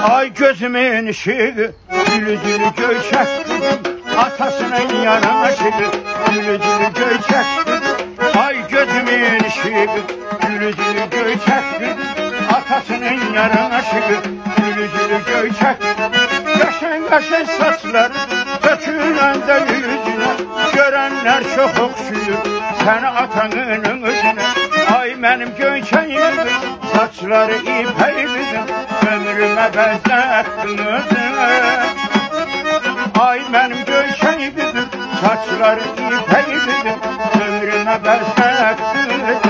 Ay gözümün ışığı, gülü gülü göçek kızım, atasının yanaşı, gülü gülü göçek kızım. Ay gözümün ışığı, gülü gülü göçek kızım, atasının yanaşı, gülü gülü göçek. Yaşan yaşan saçları dökülen de yüzüne, görenler çok okşuyor seni atanın özüne. Ay benim göçeğim, saçları ipeyimizin, ömrüme benzettin özüne. Ay benim göçeğim, saçları ipeyimizin, ömrüme benzettin özüne.